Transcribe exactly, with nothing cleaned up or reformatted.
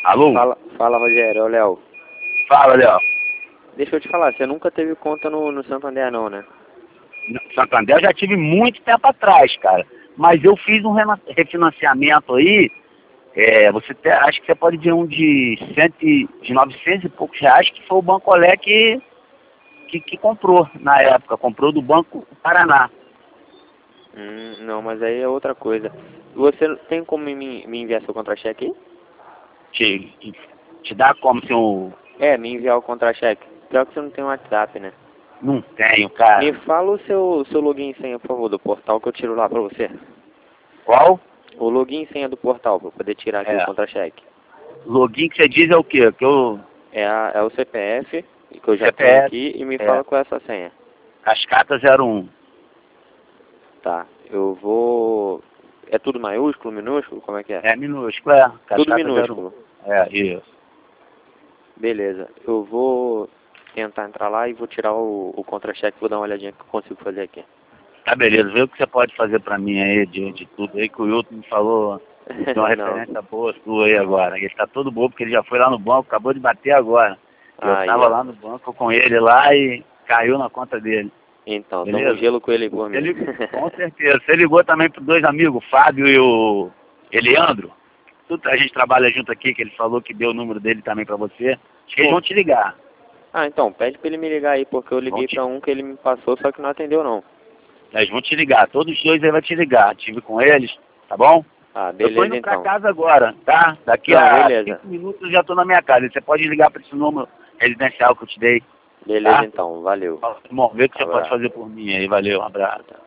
Alô? Fala, fala Rogério, é o Léo. Fala, Léo. Deixa eu te falar, você nunca teve conta no, no Santander não, né? No Santander eu já tive muito tempo atrás, cara. Mas eu fiz um rena- refinanciamento aí, é, você te, acho que você pode ver um de, cento, de novecentos e poucos reais, que foi o Banco Olé que, que, que comprou na época, comprou do Banco Paraná. Hum, não, mas aí é outra coisa. Você tem como me, me enviar seu contra-cheque aí? Te, te dá como se eu É, me enviar o contra-cheque. Pior que você não tem um WhatsApp, né? não tenho, cara. Me fala o seu, seu login e senha, por favor, do portal que eu tiro lá pra você. Qual? O login e senha do portal, pra poder tirar aqui É. o contra-cheque. Login que você diz é o quê? Que eu... É, a, é o C P F, que eu já C P F, tenho aqui, e me é. fala qual é essa senha. Cascata zero um. Tá, eu vou... É tudo maiúsculo, minúsculo? Como é que é? É minúsculo, é. Cascata Tudo zero um. minúsculo. É, isso. Beleza, eu vou tentar entrar lá e vou tirar o, o contra-cheque, vou dar uma olhadinha que eu consigo fazer aqui. Tá, beleza. Vê o que você pode fazer pra mim aí, de, de tudo aí, que o Wilton me falou, de uma Não. referência boa sua aí agora. Ele tá todo bobo, porque ele já foi lá no banco, acabou de bater agora. Eu Aí, tava ó. lá no banco com ele lá e caiu na conta dele. Então, dá um Beleza? gelo com ele por Você mim. ligou, com certeza. Você ligou também pros dois amigos, o Fábio e o Eliandro? Tudo, a gente trabalha junto aqui, que ele falou que deu o número dele também pra você. Acho que eles vão te ligar. Ah, então, pede pra ele me ligar aí, porque eu liguei te... pra um que ele me passou, só que não atendeu não. Eles vão te ligar, todos os dois aí vai te ligar. Tive com eles, tá bom? Ah, Eu tô beleza indo pra então. casa agora, tá? Daqui Não, a beleza. cinco minutos eu já tô na minha casa. Você pode ligar pra esse número residencial que eu te dei. Beleza Tá? então, valeu. Bom, vê o que você pode Abraço. fazer por mim aí. Valeu, um abraço.